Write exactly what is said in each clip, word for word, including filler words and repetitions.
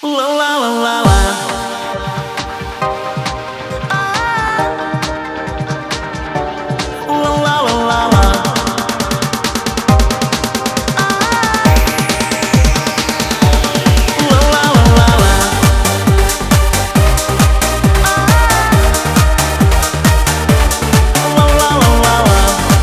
Ла-ла-ла-ла-ла. Ла-ла-ла-ла-ла. Ла-ла-ла-ла-ла. Ла-ла-ла-ла-ла.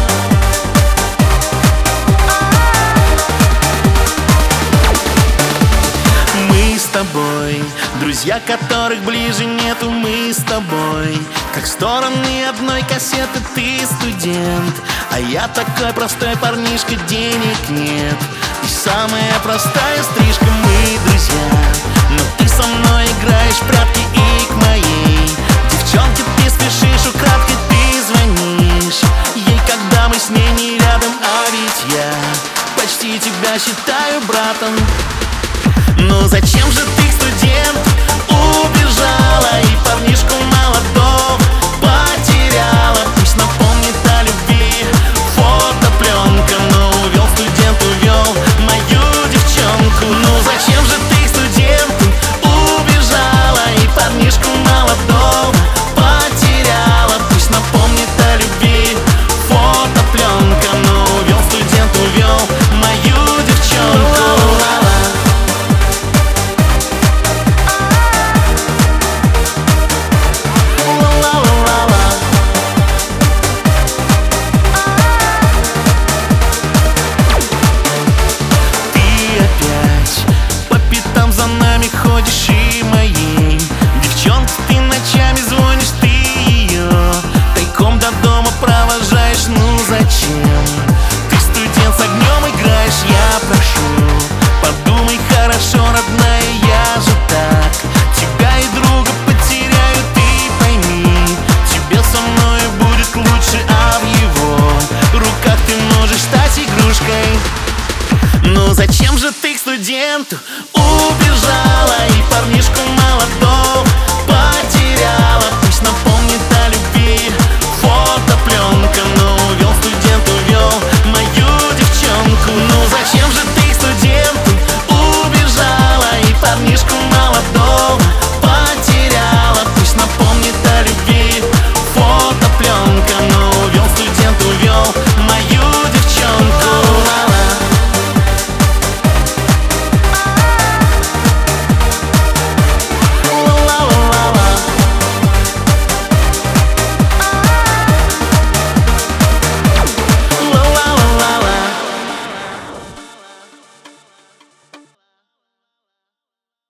Мы с тобой, друзья, которых ближе нету. Мы с тобой, как стороны одной кассеты. Ты студент, а я такой простой парнишка. Денег нет, и самая простая стрижка. Мы друзья, но ты со мной играешь в прятки. И к моей девчонке ты спешишь украдкой. Ты звонишь ей, когда мы с ней не рядом. А ведь я почти тебя считаю братом. Ну зачем же ты к студенту убежала и парнишку молодого потеряла? Пусть напомнит о любви фотопленка, но увел студент, увел мою девчонку. Ну зачем же ты к студенту убежала и парнишку молодого потеряла? Пусть напомнит о любви фотопленка, но увел студент, увел мою девчонку. Ходишь и моей девчонке ты ночами звонишь. Ты ее тайком до дома провожаешь. Ну зачем? Ты студент, с огнем играешь. Я прошу, подумай хорошо, родная. Я же так тебя и друга потеряю. Ты пойми, тебе со мной будет лучше, а в его руках ты можешь стать игрушкой. Ну зачем же ты к студенту убежала